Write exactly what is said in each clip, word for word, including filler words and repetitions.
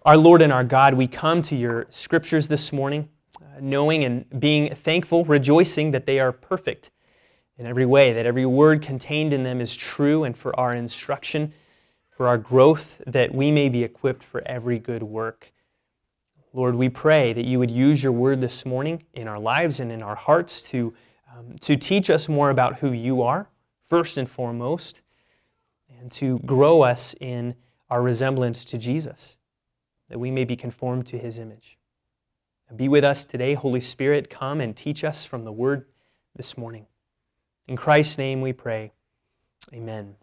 Our Lord and our God, we come to your scriptures this morning, uh, knowing and being thankful, rejoicing that they are perfect in every way, that every word contained in them is true and for our instruction, for our growth, that we may be equipped for every good work. Lord, we pray that you would use your word this morning in our lives and in our hearts to, um, to teach us more about who you are, first and foremost, and to grow us in our resemblance to Jesus, that we may be conformed to his image. Be with us today, Holy Spirit. Come and teach us from the word this morning. In Christ's name we pray. Amen.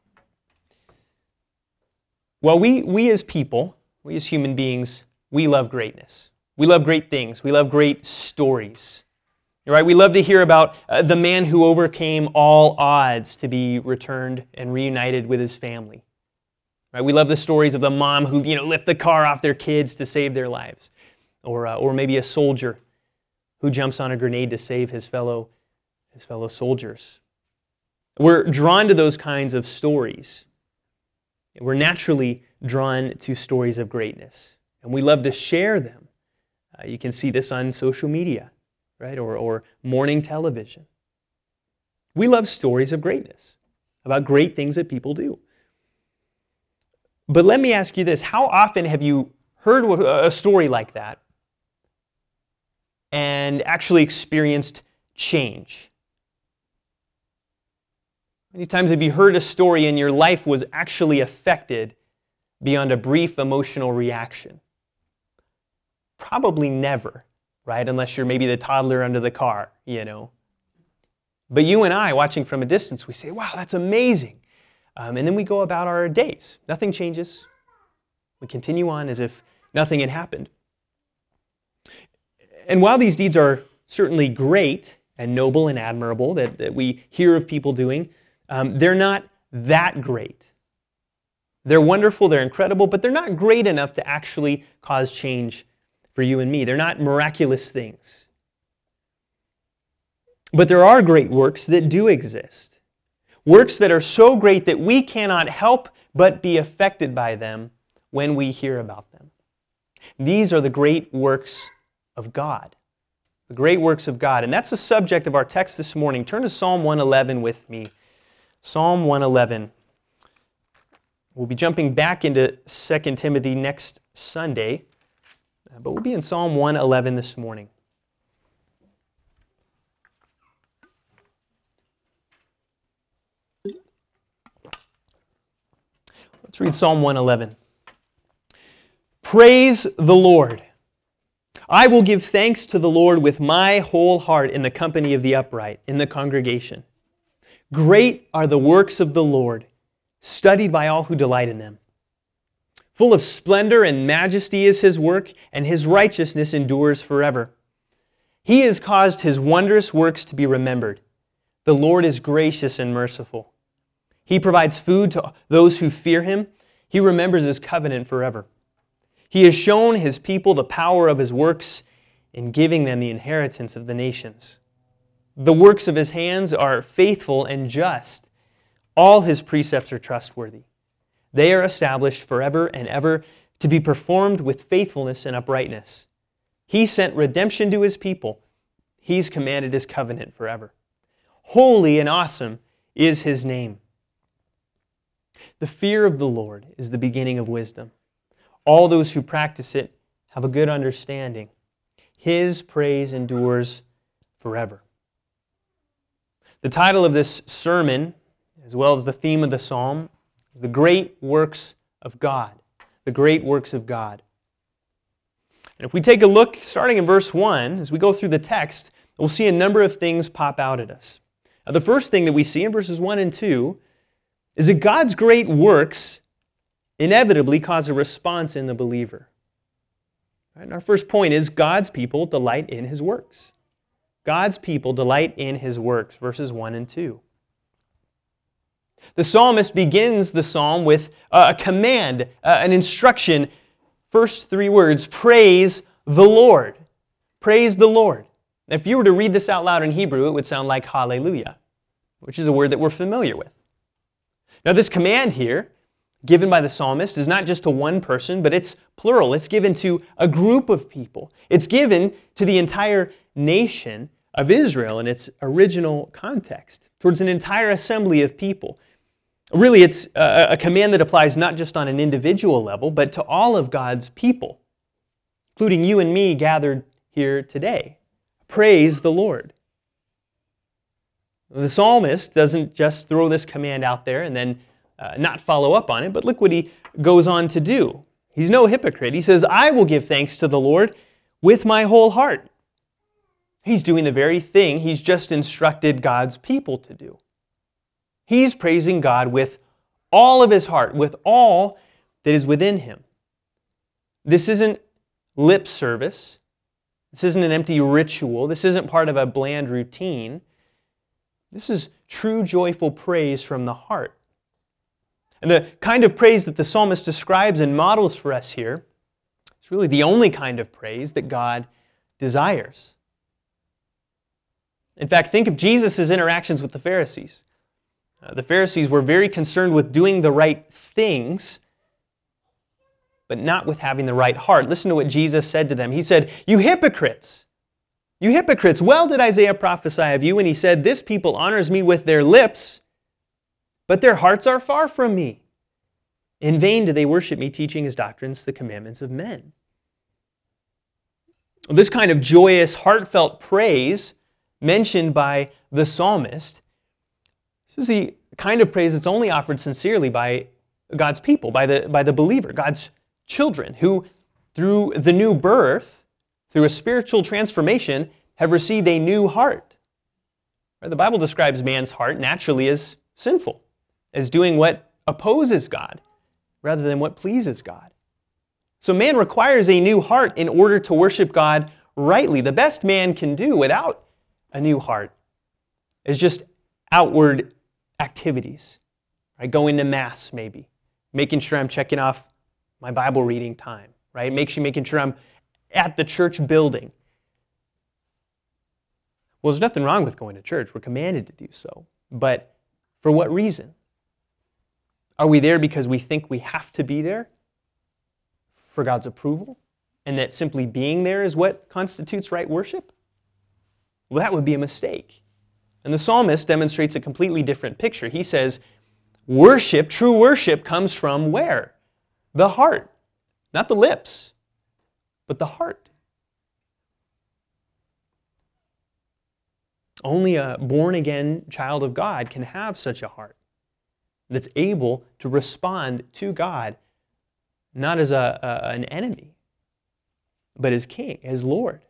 Well, we, we as people, we as human beings, we love greatness. We love great things. We love great stories. Right? We love to hear about uh, the man who overcame all odds to be returned and reunited with his family. Right? We love the stories of the mom who, you know, lift the car off their kids to save their lives. Or, uh, or maybe a soldier who jumps on a grenade to save his fellow, his fellow soldiers. We're drawn to those kinds of stories. We're naturally drawn to stories of greatness. And we love to share them. Uh, you can see this on social media, right? Or, or morning television. We love stories of greatness, about great things that people do. But let me ask you this. How often have you heard a story like that and actually experienced change? How many times have you heard a story and your life was actually affected beyond a brief emotional reaction? Probably never, right? Unless you're maybe the toddler under the car, you know. But you and I, watching from a distance, we say, wow, that's amazing. Um, and then we go about our days. Nothing changes. We continue on as if nothing had happened. And while these deeds are certainly great and noble and admirable that, that we hear of people doing, um, they're not that great. They're wonderful, they're incredible, but they're not great enough to actually cause change for you and me. They're not miraculous things. But there are great works that do exist. Works that are so great that we cannot help but be affected by them when we hear about them. These are the great works of God. The great works of God. And that's the subject of our text this morning. Turn to Psalm one eleven with me. Psalm one eleven. We'll be jumping back into Second Timothy next Sunday, but we'll be in Psalm one eleven this morning. Let's read Psalm one eleven. Praise the Lord. I will give thanks to the Lord with my whole heart in the company of the upright, in the congregation. Great are the works of the Lord, studied by all who delight in them. Full of splendor and majesty is his work, and his righteousness endures forever. He has caused his wondrous works to be remembered. The Lord is gracious and merciful. He provides food to those who fear him. He remembers his covenant forever. He has shown his people the power of his works in giving them the inheritance of the nations. The works of his hands are faithful and just. All his precepts are trustworthy. They are established forever and ever to be performed with faithfulness and uprightness. He sent redemption to his people. He's commanded his covenant forever. Holy and awesome is his name. The fear of the Lord is the beginning of wisdom. All those who practice it have a good understanding. His praise endures forever. The title of this sermon, as well as the theme of the psalm, the great works of God. The great works of God. And if we take a look, starting in verse one, as we go through the text, we'll see a number of things pop out at us. Now, the first thing that we see in verses one and two is that God's great works inevitably cause a response in the believer. Right? And our first point is God's people delight in his works. God's people delight in his works, verses one and two. The psalmist begins the psalm with a command, an instruction. First three words, praise the Lord. Praise the Lord. If you were to read this out loud in Hebrew, it would sound like hallelujah, which is a word that we're familiar with. Now this command here given by the psalmist is not just to one person, but it's plural. It's given to a group of people. It's given to the entire nation of Israel in its original context, towards an entire assembly of people. Really, it's a, a command that applies not just on an individual level, but to all of God's people, including you and me gathered here today. Praise the Lord. The psalmist doesn't just throw this command out there and then uh, not follow up on it, but look what he goes on to do. He's no hypocrite. He says, I will give thanks to the Lord with my whole heart. He's doing the very thing he's just instructed God's people to do. He's praising God with all of his heart, with all that is within him. This isn't lip service. This isn't an empty ritual. This isn't part of a bland routine. This is true joyful praise from the heart. And the kind of praise that the psalmist describes and models for us here is really the only kind of praise that God desires. In fact, think of Jesus' interactions with the Pharisees. Uh, the Pharisees were very concerned with doing the right things, but not with having the right heart. Listen to what Jesus said to them. He said, "You hypocrites! You hypocrites! Well did Isaiah prophesy of you when he said, 'This people honors me with their lips, but their hearts are far from me. In vain do they worship me, teaching as doctrines the commandments of men.'" This kind of joyous, heartfelt praise mentioned by the psalmist, this is the kind of praise that's only offered sincerely by God's people, by the, by the believer, God's children, who through the new birth, through a spiritual transformation, have received a new heart. The Bible describes man's heart naturally as sinful, as doing what opposes God rather than what pleases God. So man requires a new heart in order to worship God rightly. The best man can do without a new heart is just outward activities, right? Going to Mass maybe, making sure I'm checking off my Bible reading time, right? Make sure, making sure I'm at the church building. Well, there's nothing wrong with going to church. We're commanded to do so. But for what reason? Are we there because we think we have to be there for God's approval, and that simply being there is what constitutes right worship? Well, that would be a mistake. And the psalmist demonstrates a completely different picture. He says, worship, true worship, comes from where? The heart. Not the lips, but the heart. Only a born-again child of God can have such a heart that's able to respond to God, not as a, a, an enemy, but as king, as Lord.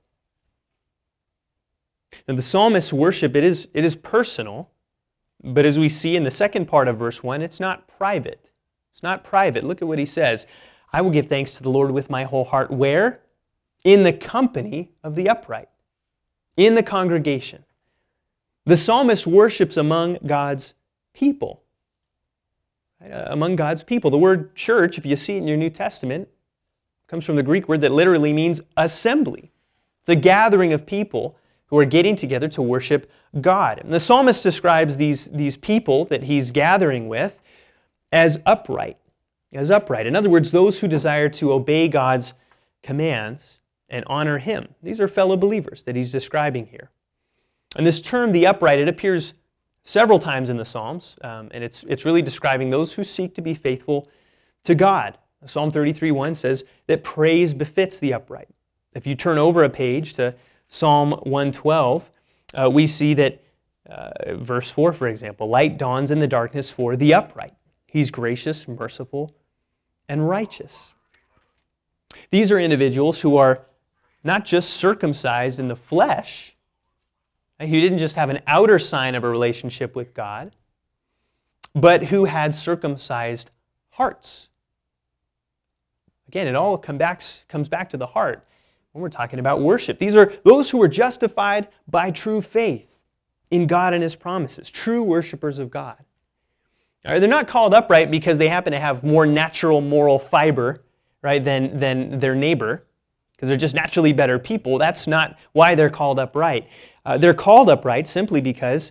Now the psalmist's worship, it is, it is personal, but as we see in the second part of verse one, it's not private. It's not private. Look at what he says. I will give thanks to the Lord with my whole heart. Where? In the company of the upright. In the congregation. The psalmist worships among God's people. Right? Uh, among God's people. The word church, if you see it in your New Testament, comes from the Greek word that literally means assembly. It's a gathering of people who are getting together to worship God. And the psalmist describes these, these people that he's gathering with as upright. As upright. In other words, those who desire to obey God's commands and honor Him. These are fellow believers that he's describing here. And this term, the upright, it appears several times in the Psalms, um, and it's, it's really describing those who seek to be faithful to God. Psalm thirty-three one says that praise befits the upright. If you turn over a page to Psalm one twelve, uh, we see that, uh, verse four, for example, light dawns in the darkness for the upright. He's gracious, merciful, and righteous. These are individuals who are not just circumcised in the flesh, who didn't just have an outer sign of a relationship with God, but who had circumcised hearts. Again, it all come back, comes back to the heart when we're talking about worship. These are those who are justified by true faith in God and His promises, true worshipers of God. All right, they're not called upright because they happen to have more natural moral fiber, right, than, than their neighbor, because they're just naturally better people. That's not why they're called upright. Uh, they're called upright simply because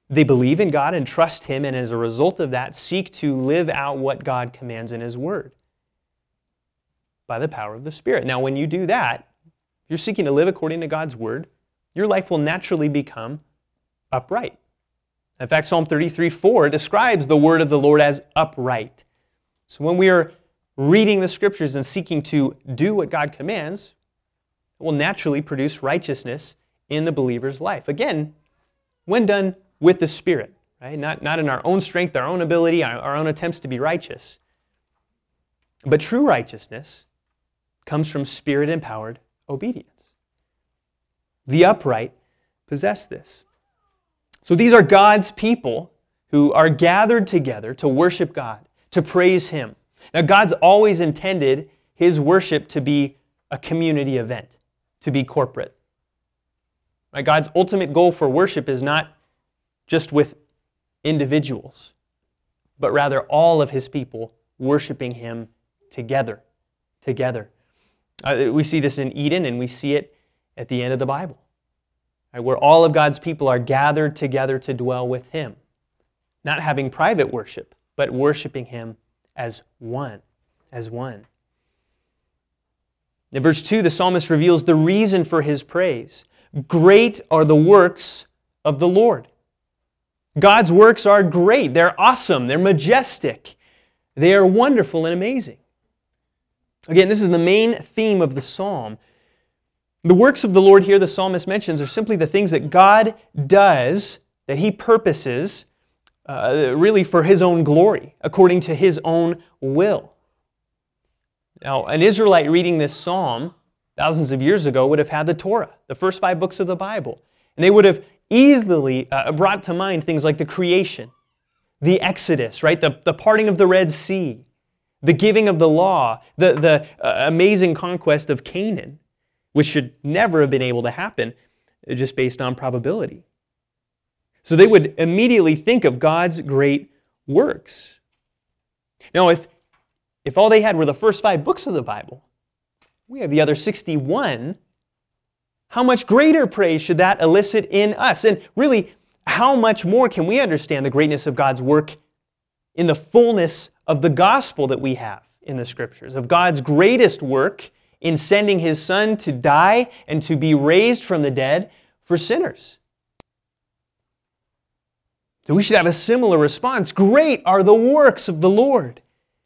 They believe in God and trust Him, and as a result of that, seek to live out what God commands in His Word by the power of the Spirit. Now, when you do that, you're seeking to live according to God's Word, your life will naturally become upright. In fact, Psalm thirty-three four describes the Word of the Lord as upright. So when we are reading the Scriptures and seeking to do what God commands, it will naturally produce righteousness in the believer's life. Again, when done with the Spirit, right? Not, not in our own strength, our own ability, our, our own attempts to be righteous. But true righteousness comes from Spirit-empowered obedience. The upright possess this. So these are God's people who are gathered together to worship God, to praise Him. Now, God's always intended His worship to be a community event, to be corporate. Right? God's ultimate goal for worship is not just with individuals, but rather all of His people worshiping Him together. Together. Uh, we see this in Eden, and we see it at the end of the Bible, right, where all of God's people are gathered together to dwell with Him, not having private worship, but worshiping Him as one, as one. In verse two, the psalmist reveals the reason for his praise. Great are the works of the Lord. God's works are great. They're awesome. They're majestic. They are wonderful and amazing. Again, this is the main theme of the psalm. The works of the Lord here the psalmist mentions are simply the things that God does, that He purposes, uh, really for His own glory, according to His own will. Now, an Israelite reading this psalm thousands of years ago would have had the Torah, the first five books of the Bible. And they would have easily uh, brought to mind things like the creation, the Exodus, right? The, the parting of the Red Sea, the giving of the law, the, the uh, amazing conquest of Canaan, which should never have been able to happen just based on probability. So they would immediately think of God's great works. Now, if, if all they had were the first five books of the Bible, we have the other sixty-one, how much greater praise should that elicit in us? And really, how much more can we understand the greatness of God's work in the fullness of the gospel that we have in the Scriptures, of God's greatest work in sending His Son to die and to be raised from the dead for sinners? So we should have a similar response. Great are the works of the Lord.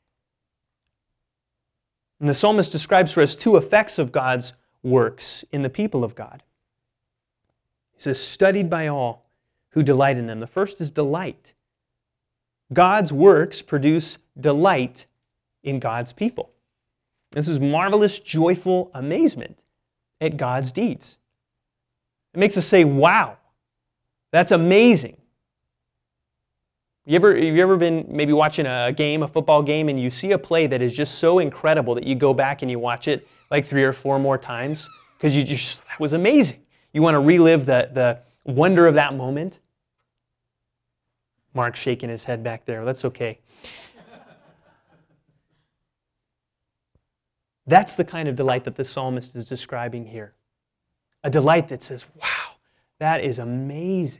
And the psalmist describes for us two effects of God's works in the people of God. He says, studied by all who delight in them. The first is delight. God's works produce delight in God's people. This is marvelous, joyful amazement at God's deeds. It makes us say, wow, that's amazing. You ever, have you ever been maybe watching a game, a football game, and you see a play that is just so incredible that you go back and you watch it like three or four more times because you just, that was amazing. You want to relive the, the wonder of that moment? Mark's shaking his head back there. That's okay. That's the kind of delight that the psalmist is describing here. A delight that says, wow, that is amazing.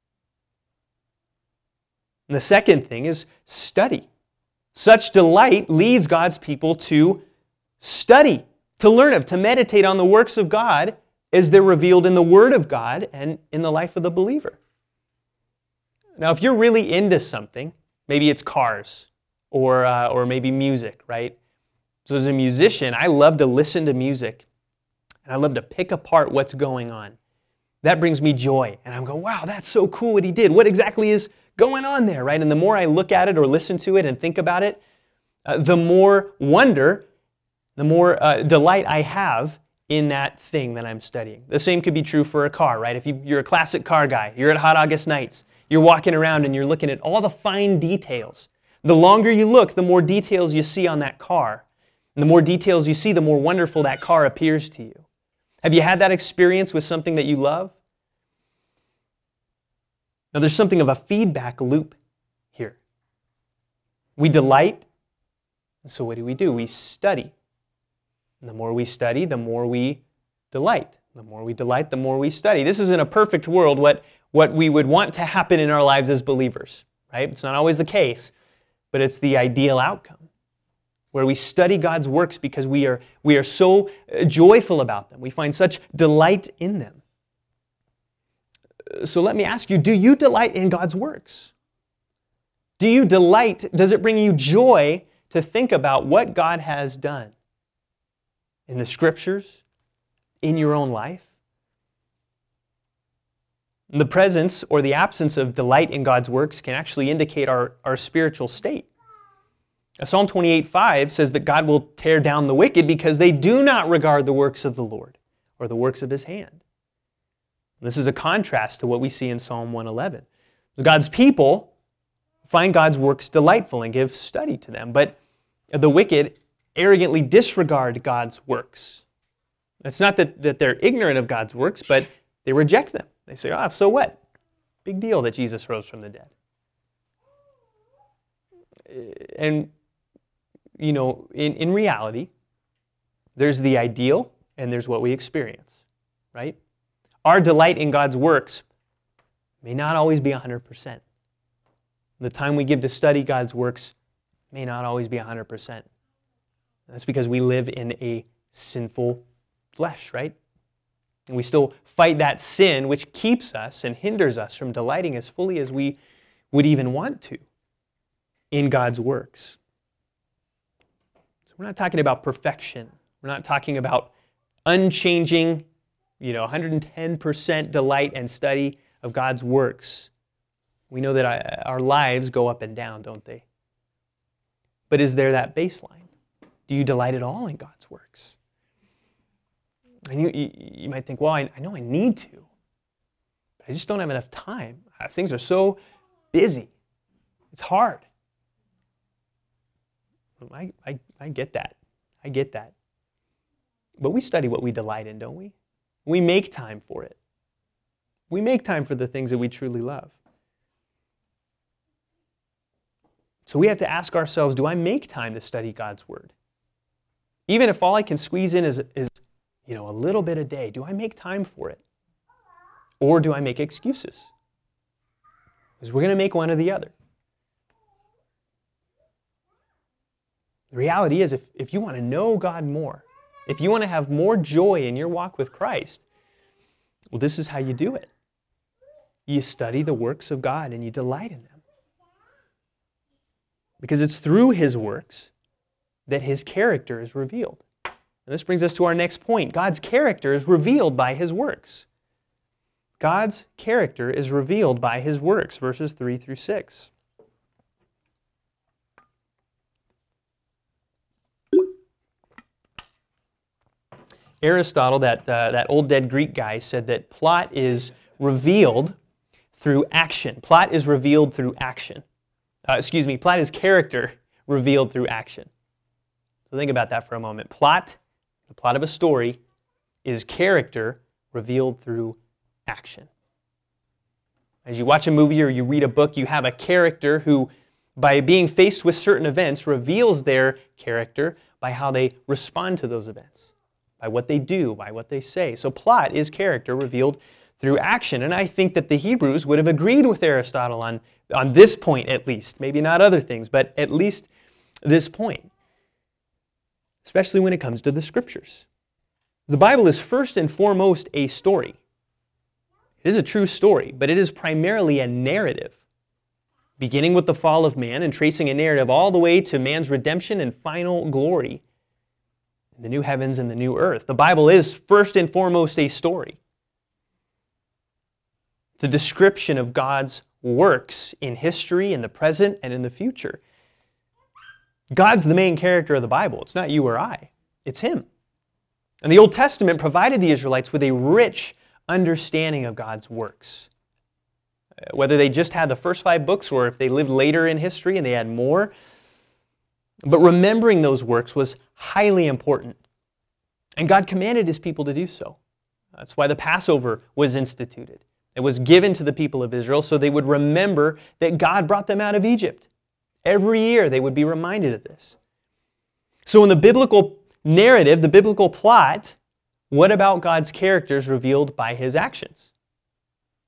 And the second thing is study. Such delight leads God's people to study, to learn of, to meditate on the works of God as they're revealed in the Word of God and in the life of the believer. Now, if you're really into something, maybe it's cars or, uh, or maybe music, right? So as a musician, I love to listen to music and I love to pick apart what's going on. That brings me joy. And I'm going, wow, that's so cool what he did. What exactly is going on there, right? And the more I look at it or listen to it and think about it, uh, the more wonder, the more uh, delight I have in that thing that I'm studying. The same could be true for a car, right? If you, you're a classic car guy, you're at Hot August Nights, you're walking around and you're looking at all the fine details. The longer you look, the more details you see on that car. And the more details you see, the more wonderful that car appears to you. Have you had that experience with something that you love? Now, there's something of a feedback loop here. We delight, and so what do we do? We study. And the more we study, the more we delight. The more we delight, the more we study. This is in a perfect world what, what we would want to happen in our lives as believers, right? It's not always the case, but it's the ideal outcome, where we study God's works because we are, we are so joyful about them. We find such delight in them. So let me ask you, do you delight in God's works? Do you delight, does it bring you joy to think about what God has done in the Scriptures, in your own life? The presence or the absence of delight in God's works can actually indicate our, our spiritual state. Psalm twenty-eight five says that God will tear down the wicked because they do not regard the works of the Lord or the works of His hand. This is a contrast to what we see in Psalm one eleven. God's people find God's works delightful and give study to them, but the wicked arrogantly disregard God's works. It's not that, that they're ignorant of God's works, but they reject them. They say, ah, so what? Big deal that Jesus rose from the dead. And, you know, in, in reality, there's the ideal and there's what we experience, right? Our delight in God's works may not always be one hundred percent. The time we give to study God's works may not always be one hundred percent. That's because we live in a sinful flesh, right? And we still fight that sin which keeps us and hinders us from delighting as fully as we would even want to in God's works. So we're not talking about perfection. We're not talking about unchanging, you know, one hundred ten percent delight and study of God's works. We know that our lives go up and down, don't they? But is there that baseline? Do you delight at all in God's works? And you, you, you might think, well, I, I know I need to, but I just don't have enough time. Things are so busy. It's hard. I, I, I get that. I get that. But we study what we delight in, don't we? We make time for it. We make time for the things that we truly love. So we have to ask ourselves, do I make time to study God's Word? Even if all I can squeeze in is, is you know, a little bit a day, do I make time for it? Or do I make excuses? Because we're going to make one or the other. The reality is, if, if you want to know God more, if you want to have more joy in your walk with Christ, well, this is how you do it. You study the works of God and you delight in them. Because it's through His works that His character is revealed. And this brings us to our next point. God's character is revealed by His works. God's character is revealed by His works, verses three through six. Aristotle, that, uh, that old dead Greek guy, said that plot is revealed through action. Plot is revealed through action. Uh, excuse me, plot is character revealed through action. So think about that for a moment. Plot, the plot of a story, is character revealed through action. As you watch a movie or you read a book, you have a character who, by being faced with certain events, reveals their character by how they respond to those events, by what they do, by what they say. So plot is character revealed through action. And I think that the Hebrews would have agreed with Aristotle on, on this point at least. Maybe not other things, but at least this point. Especially when it comes to the Scriptures. The Bible is first and foremost a story. It is a true story, but it is primarily a narrative, beginning with the fall of man and tracing a narrative all the way to man's redemption and final glory in the new heavens and the new earth. The Bible is first and foremost a story. It's a description of God's works in history, in the present, and in the future. God's the main character of the Bible. It's not you or I. It's Him. And the Old Testament provided the Israelites with a rich understanding of God's works. Whether they just had the first five books or if they lived later in history and they had more. But remembering those works was highly important. And God commanded His people to do so. That's why the Passover was instituted. It was given to the people of Israel so they would remember that God brought them out of Egypt. Every year they would be reminded of this. So in the biblical narrative, the biblical plot, what about God's characters revealed by His actions?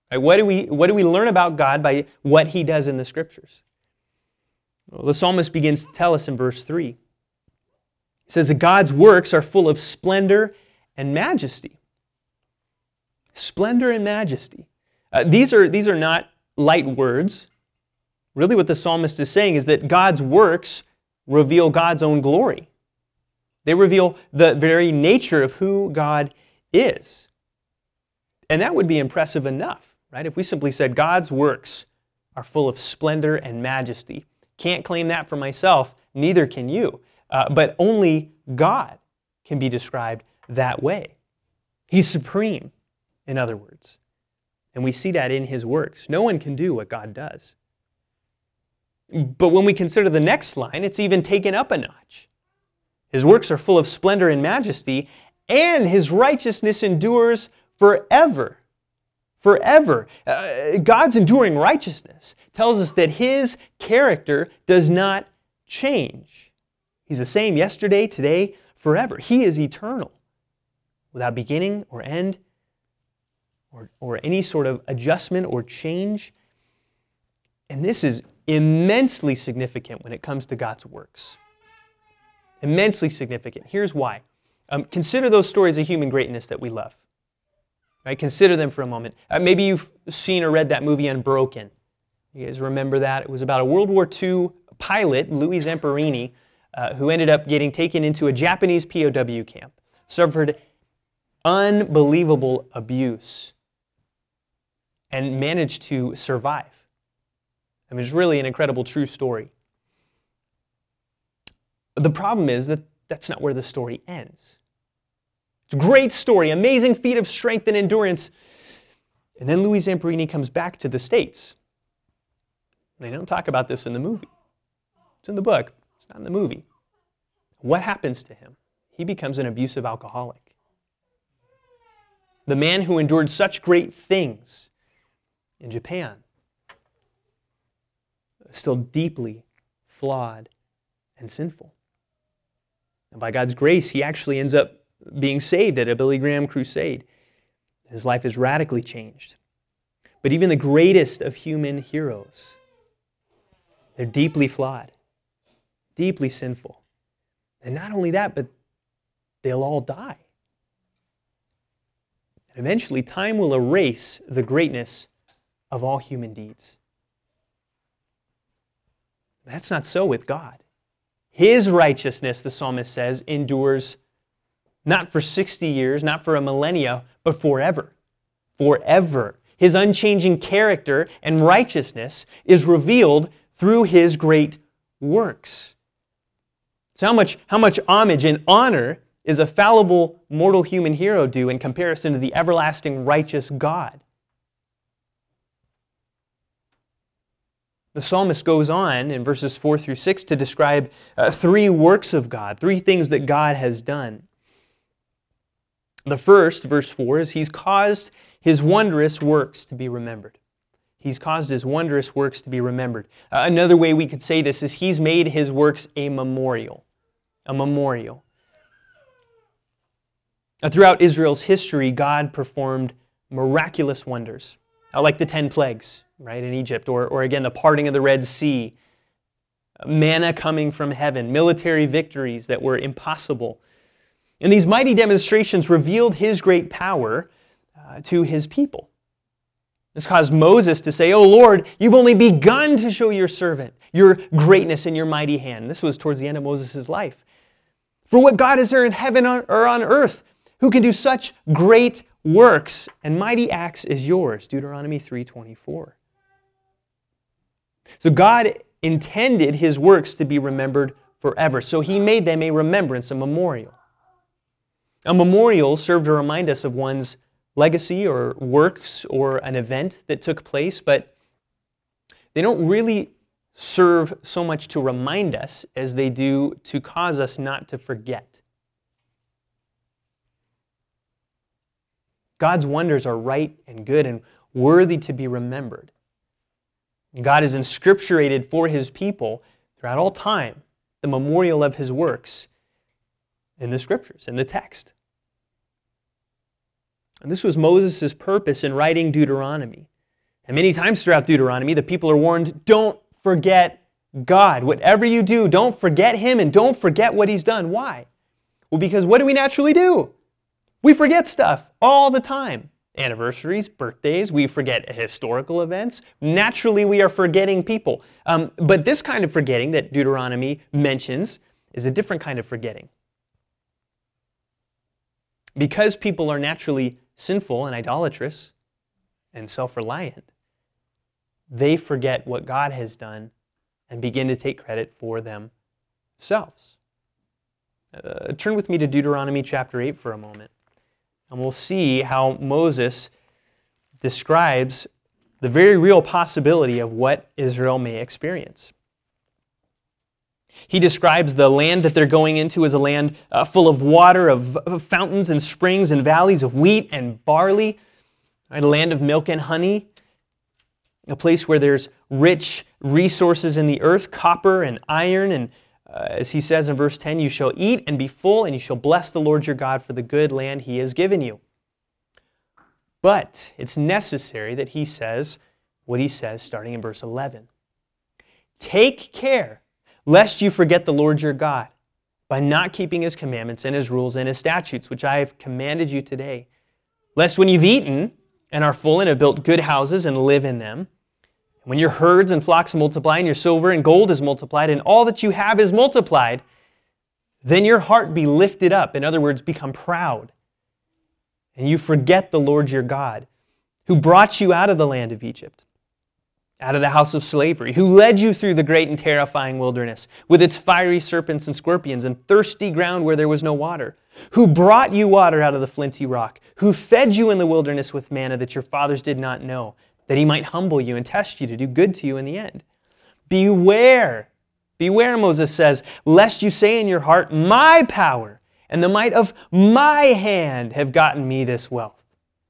Right? What do we, what do we learn about God by what he does in the Scriptures? Well, the psalmist begins to tell us in verse three. He says that God's works are full of splendor and majesty. Splendor and majesty. Uh, these are, these are not light words. Really what the psalmist is saying is that God's works reveal God's own glory. They reveal the very nature of who God is. And that would be impressive enough, right? If we simply said God's works are full of splendor and majesty. Can't claim that for myself, neither can you. Uh, but only God can be described that way. He's supreme, in other words. And we see that in his works. No one can do what God does. But when we consider the next line, it's even taken up a notch. His works are full of splendor and majesty, and his righteousness endures forever. Forever. Uh, God's enduring righteousness tells us that his character does not change. He's the same yesterday, today, forever. He is eternal, without beginning or end, or, or any sort of adjustment or change. And this is immensely significant when it comes to God's works. Immensely significant. Here's why. Um, consider those stories of human greatness that we love. Right? Consider them for a moment. Uh, maybe you've seen or read that movie Unbroken. You guys remember that? It was about a World War Two pilot, Louis Zamperini, uh, who ended up getting taken into a Japanese P O W camp, suffered unbelievable abuse, and managed to survive. I mean, it's really an incredible true story. The problem is that that's not where the story ends. It's a great story, amazing feat of strength and endurance. And then Louis Zamperini comes back to the States. They don't talk about this in the movie. It's in the book. It's not in the movie. What happens to him? He becomes an abusive alcoholic. The man who endured such great things in Japan, still deeply flawed and sinful. And by God's grace, he actually ends up being saved at a Billy Graham crusade. His life is radically changed. But even the greatest of human heroes, they're deeply flawed, deeply sinful. And not only that, but they'll all die. And eventually, time will erase the greatness of all human deeds. That's not so with God. His righteousness, the psalmist says, endures not for sixty years, not for a millennia, but forever. Forever. His unchanging character and righteousness is revealed through his great works. So how much, how much homage and honor is a fallible mortal human hero due in comparison to the everlasting righteous God? The psalmist goes on in verses four through six to describe uh, three works of God, three things that God has done. The first, verse four, is he's caused his wondrous works to be remembered. He's caused his wondrous works to be remembered. Uh, another way we could say this is he's made his works a memorial. A memorial. Uh, throughout Israel's history, God performed miraculous wonders, uh, like the ten plagues, right, in Egypt, or, or again, the parting of the Red Sea, manna coming from heaven, military victories that were impossible. And these mighty demonstrations revealed his great power uh, to his people. This caused Moses to say, "Oh Lord, you've only begun to show your servant your greatness and your mighty hand." This was towards the end of Moses' life. "For what God is there in heaven or on earth who can do such great works and mighty acts as yours?" Deuteronomy three twenty-four. So God intended his works to be remembered forever. So he made them a remembrance, a memorial. A memorial served to remind us of one's legacy or works or an event that took place, but they don't really serve so much to remind us as they do to cause us not to forget. God's wonders are right and good and worthy to be remembered. God has inscripturated for his people throughout all time the memorial of his works in the scriptures, in the text. And this was Moses' purpose in writing Deuteronomy. And many times throughout Deuteronomy, the people are warned, don't forget God. Whatever you do, don't forget Him and don't forget what He's done. Why? Well, because what do we naturally do? We forget stuff all the time. Anniversaries, birthdays, we forget historical events. Naturally, we are forgetting people. Um, but this kind of forgetting that Deuteronomy mentions is a different kind of forgetting. Because people are naturally sinful and idolatrous and self-reliant, they forget what God has done and begin to take credit for themselves. Uh, turn with me to Deuteronomy chapter eight for a moment, and we'll see how Moses describes the very real possibility of what Israel may experience. He describes the land that they're going into as a land uh, full of water, of, of fountains and springs and valleys, of wheat and barley, right? A land of milk and honey, a place where there's rich resources in the earth, copper and iron, and uh, as he says in verse ten, you shall eat and be full, and you shall bless the Lord your God for the good land He has given you. But it's necessary that he says what he says starting in verse eleven. Take care lest you forget the Lord your God by not keeping His commandments and His rules and His statutes, which I have commanded you today. Lest when you've eaten and are full and have built good houses and live in them, when your herds and flocks multiply and your silver and gold is multiplied and all that you have is multiplied, then your heart be lifted up. In other words, become proud. And you forget the Lord your God, who brought you out of the land of Egypt, out of the house of slavery, who led you through the great and terrifying wilderness with its fiery serpents and scorpions and thirsty ground where there was no water, who brought you water out of the flinty rock, who fed you in the wilderness with manna that your fathers did not know, that He might humble you and test you to do good to you in the end. Beware, beware, Moses says, lest you say in your heart, my power and the might of my hand have gotten me this wealth.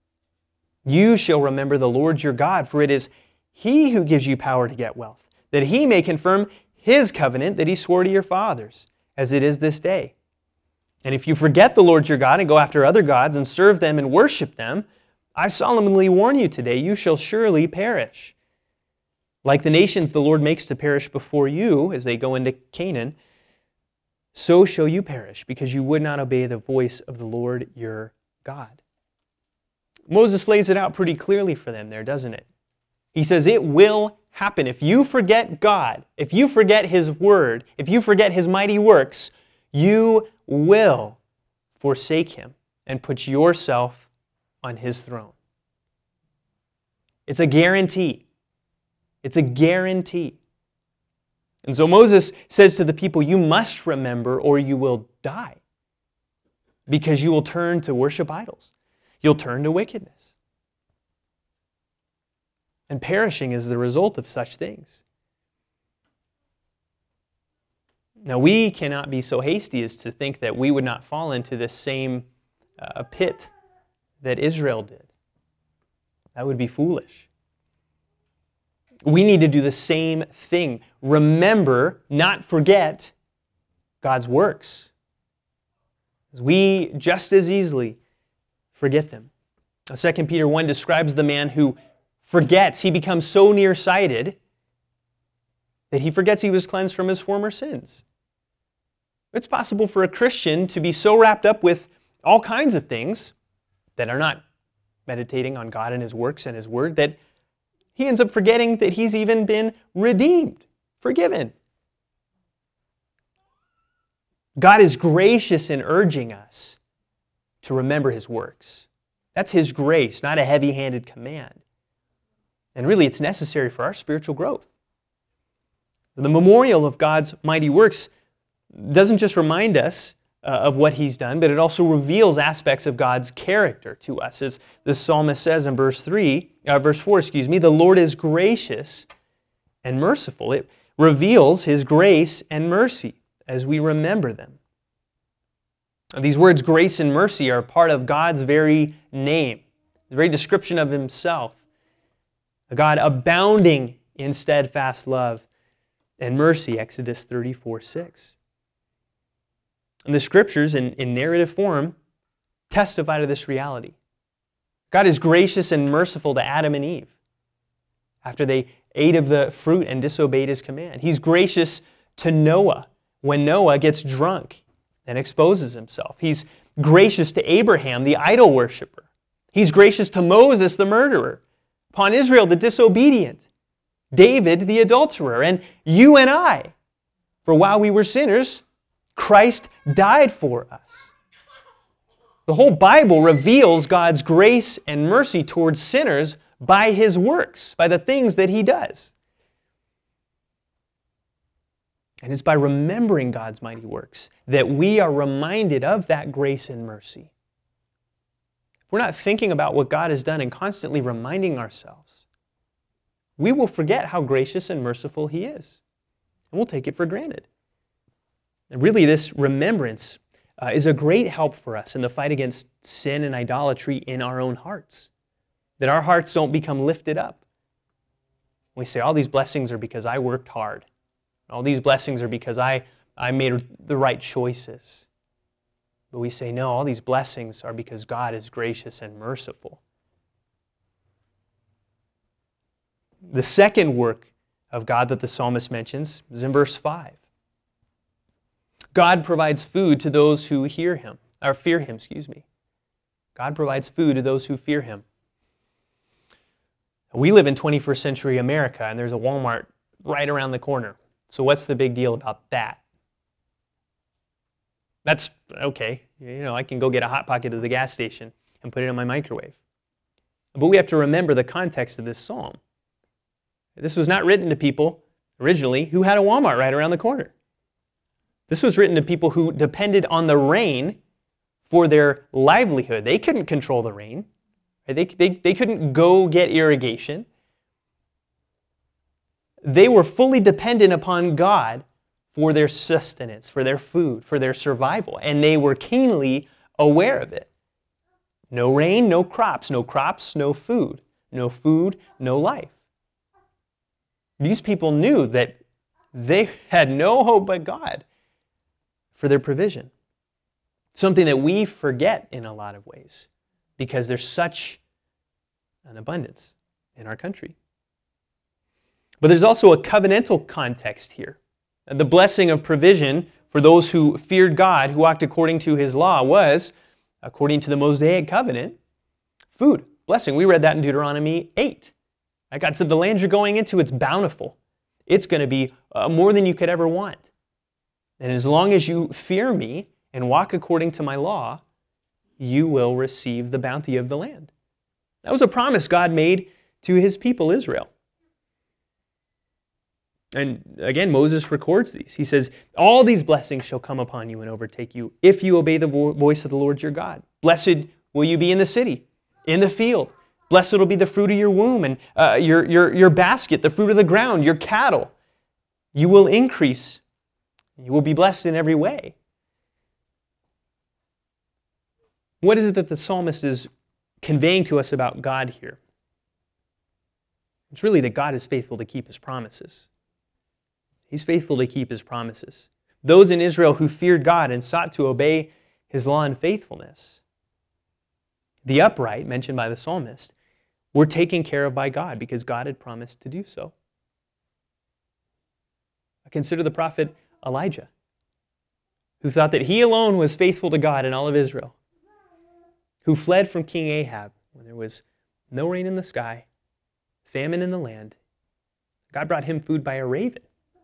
You shall remember the Lord your God, for it is He who gives you power to get wealth, that He may confirm His covenant that He swore to your fathers, as it is this day. And if you forget the Lord your God and go after other gods and serve them and worship them, I solemnly warn you today, you shall surely perish. Like the nations the Lord makes to perish before you as they go into Canaan, so shall you perish, because you would not obey the voice of the Lord your God. Moses lays it out pretty clearly for them there, doesn't it? He says it will happen. If you forget God, if you forget His word, if you forget His mighty works, you will forsake Him and put yourself on His throne. It's a guarantee. It's a guarantee. And so Moses says to the people, you must remember or you will die, because you will turn to worship idols. You'll turn to wickedness. And perishing is the result of such things. Now, we cannot be so hasty as to think that we would not fall into this same uh, pit that Israel did. That would be foolish. We need to do the same thing. Remember, not forget God's works. We just as easily forget them. Now, Second Peter one describes the man who forgets. He becomes so nearsighted that he forgets he was cleansed from his former sins. It's possible for a Christian to be so wrapped up with all kinds of things that are not meditating on God and His works and His word that he ends up forgetting that he's even been redeemed, forgiven. God is gracious in urging us to remember His works. That's His grace, not a heavy-handed command. And really, it's necessary for our spiritual growth. The memorial of God's mighty works doesn't just remind us uh, of what He's done, but it also reveals aspects of God's character to us. As the psalmist says in verse three, uh, verse four, excuse me, the Lord is gracious and merciful. It reveals His grace and mercy as we remember them. These words, grace and mercy, are part of God's very name, the very description of Himself. A God abounding in steadfast love and mercy, Exodus thirty-four six. And the Scriptures, in, in narrative form, testify to this reality. God is gracious and merciful to Adam and Eve. after they ate of the fruit and disobeyed his command. He's gracious to Noah when Noah gets drunk and exposes himself. He's gracious to Abraham, the idol worshiper. He's gracious to Moses, the murderer. Upon Israel, the disobedient. David, the adulterer. And you and I. For while we were sinners, Christ died for us. The whole Bible reveals God's grace and mercy towards sinners by his works, by the things that he does. And it's by remembering God's mighty works that we are reminded of that grace and mercy. If we're not thinking about what God has done and constantly reminding ourselves, we will forget how gracious and merciful he is. And we'll take it for granted. And really, this remembrance uh, is a great help for us in the fight against sin and idolatry in our own hearts. That our hearts don't become lifted up. We say, all these blessings are because I worked hard. All these blessings are because I, I made the right choices. But we say, no, all these blessings are because God is gracious and merciful. The second work of God that the psalmist mentions is in verse five. God provides food to those who hear him, or fear him, excuse me. God provides food to those who fear him. We live in twenty-first century America, and there's a Walmart right around the corner. So what's the big deal about that? That's okay. You know, I can go get a Hot Pocket at the gas station and put it in my microwave. But we have to remember the context of this psalm. This was not written to people originally who had a Walmart right around the corner. This was written to people who depended on the rain for their livelihood. They couldn't control the rain. They, they, they couldn't go get irrigation. They were fully dependent upon God for their sustenance, for their food, for their survival, and they were keenly aware of it. No rain, no crops. No crops, no food. No food, no life. These people knew that they had no hope but God for their provision. Something that we forget in a lot of ways because there's such an abundance in our country. But there's also a covenantal context here. The blessing of provision for those who feared God, who walked according to his law, was, according to the Mosaic covenant, food, blessing. We read that in Deuteronomy eight. God said, the land you're going into, it's bountiful. It's going to be uh, more than you could ever want. And as long as you fear me and walk according to my law, you will receive the bounty of the land. That was a promise God made to his people, Israel. And again, Moses records these. He says, all these blessings shall come upon you and overtake you if you obey the vo- voice of the Lord your God. Blessed will you be in the city, in the field. Blessed will be the fruit of your womb and uh, your, your, your basket, the fruit of the ground, your cattle. You will increase. You will be blessed in every way. What is it that the psalmist is conveying to us about God here? It's really that God is faithful to keep his promises. He's faithful to keep his promises. Those in Israel who feared God and sought to obey his law and faithfulness, the upright, mentioned by the psalmist, were taken care of by God because God had promised to do so. Consider the prophet Elijah, who thought that he alone was faithful to God in all of Israel, who fled from King Ahab when there was no rain in the sky, famine in the land. God brought him food by a raven.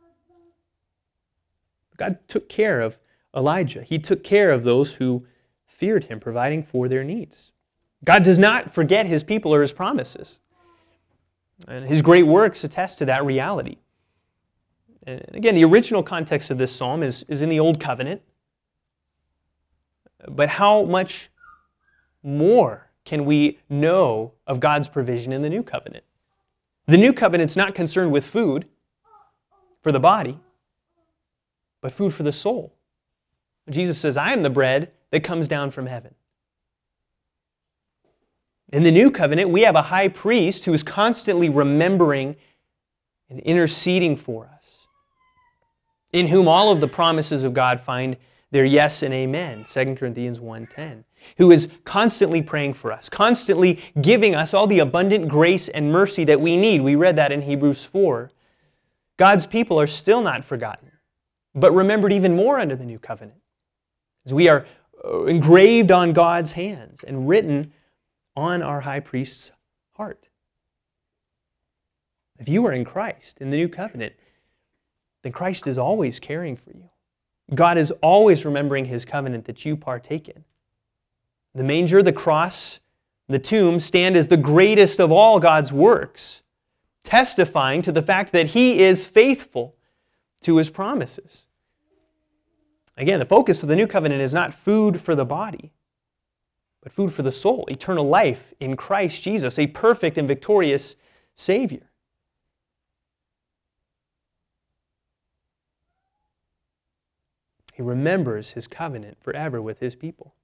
God took care of Elijah. He took care of those who feared him, providing for their needs. God does not forget his people or his promises. And his great works attest to that reality. And again, the original context of this psalm is, is in the Old Covenant. But how much more can we know of God's provision in the New Covenant? The New Covenant's not concerned with food for the body, but food for the soul. Jesus says, I am the bread that comes down from heaven. In the New Covenant, we have a high priest who is constantly remembering and interceding for us, in whom all of the promises of God find their yes and amen, Second Corinthians one ten. who is constantly praying for us, constantly giving us all the abundant grace and mercy that we need. We read that in Hebrews four. God's people are still not forgotten, but remembered even more under the new covenant, as we are engraved on God's hands and written on our high priest's heart. If you are in Christ, in the new covenant, then Christ is always caring for you. God is always remembering His covenant that you partake in. The manger, the cross, the tomb stand as the greatest of all God's works, testifying to the fact that He is faithful to His promises. Again, the focus of the new covenant is not food for the body, but food for the soul, eternal life in Christ Jesus, a perfect and victorious Savior. He remembers His covenant forever with His people.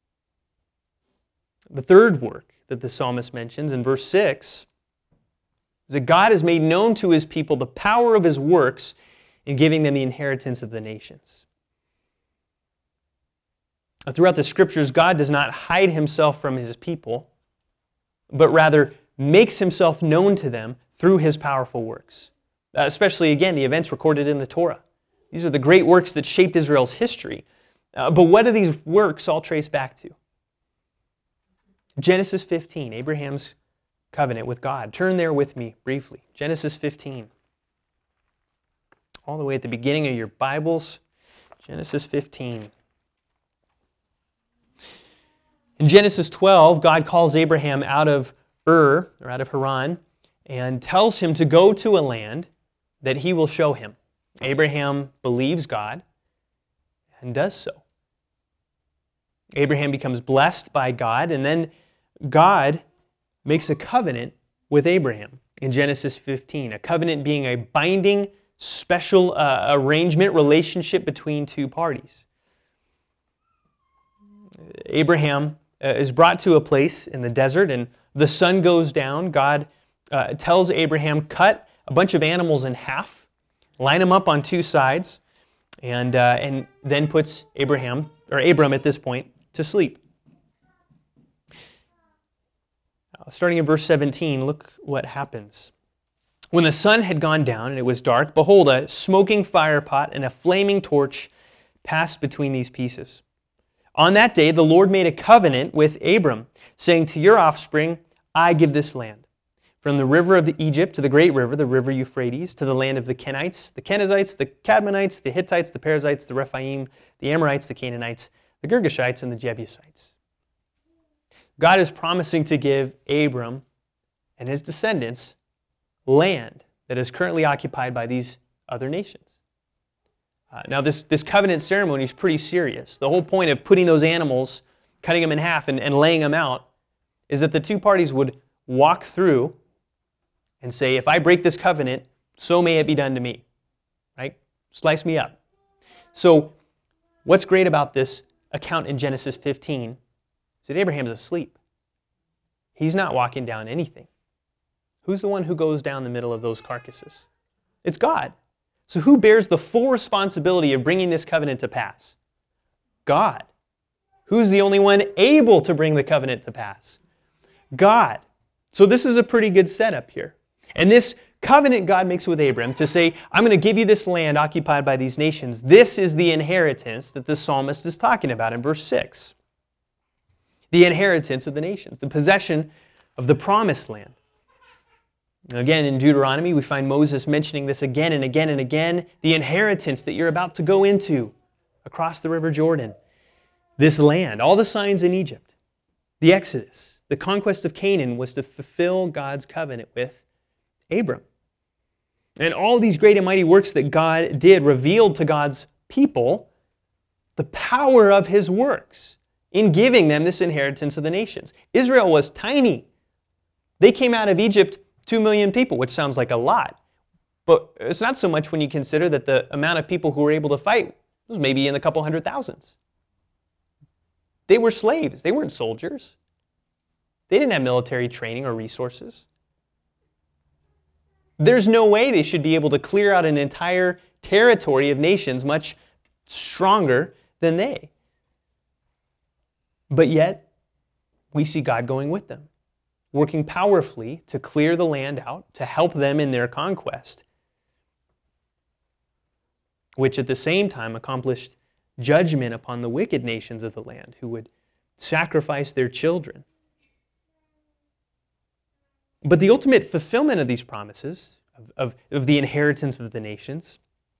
The third work that the psalmist mentions in verse six is that God has made known to His people the power of His works in giving them the inheritance of the nations. Throughout the Scriptures, God does not hide Himself from His people, but rather makes Himself known to them through His powerful works. Uh, especially, again, the events recorded in the Torah. These are the great works that shaped Israel's history. Uh, but what do these works all trace back to? Genesis fifteen, Abraham's covenant with God. Turn there with me briefly. Genesis fifteen. All the way at the beginning of your Bibles, Genesis fifteen. In Genesis twelve, God calls Abraham out of Ur, or out of Haran, and tells him to go to a land that He will show him. Abraham believes God and does so. Abraham becomes blessed by God, and then God makes a covenant with Abraham in Genesis fifteen, a covenant being a binding, special uh, arrangement, relationship between two parties. Abraham uh, is brought to a place in the desert, and the sun goes down. God uh, tells Abraham, cut a bunch of animals in half, line them up on two sides, and, uh, and then puts Abraham, or Abram at this point, to sleep. Starting in verse seventeen, look what happens. When the sun had gone down and it was dark, behold, a smoking fire pot and a flaming torch passed between these pieces. On that day, the Lord made a covenant with Abram, saying, to your offspring, I give this land. From the river of the Egypt to the great river, the river Euphrates, to the land of the Kenites, the Kenizzites, the Cadmonites, the Hittites, the Perizzites, the Rephaim, the Amorites, the Canaanites, the Girgashites, and the Jebusites. God is promising to give Abram and his descendants land that is currently occupied by these other nations. Uh, now, this, this covenant ceremony is pretty serious. The whole point of putting those animals, cutting them in half and, and laying them out, is that the two parties would walk through and say, if I break this covenant, so may it be done to me. Right? Slice me up. So, what's great about this account in Genesis fifteen is that Abraham's asleep. He's not walking down anything. Who's the one who goes down the middle of those carcasses? It's God. So who bears the full responsibility of bringing this covenant to pass? God. Who's the only one able to bring the covenant to pass? God. So this is a pretty good setup here. And this covenant God makes with Abram to say, I'm going to give you this land occupied by these nations. This is the inheritance that the psalmist is talking about in verse six. The inheritance of the nations, the possession of the promised land. Again, in Deuteronomy, we find Moses mentioning this again and again and again, the inheritance that you're about to go into across the River Jordan. This land, all the signs in Egypt, the Exodus, the conquest of Canaan was to fulfill God's covenant with Abram. And all these great and mighty works that God did revealed to God's people the power of His works in giving them this inheritance of the nations. Israel was tiny. They came out of Egypt two million people, which sounds like a lot. But it's not so much when you consider that the amount of people who were able to fight was maybe in the couple hundred thousands. They were slaves. They weren't soldiers. They didn't have military training or resources. There's no way they should be able to clear out an entire territory of nations much stronger than they. But yet, we see God going with them, working powerfully to clear the land out, to help them in their conquest, which at the same time accomplished judgment upon the wicked nations of the land who would sacrifice their children. But the ultimate fulfillment of these promises, of, of, of the inheritance of the nations,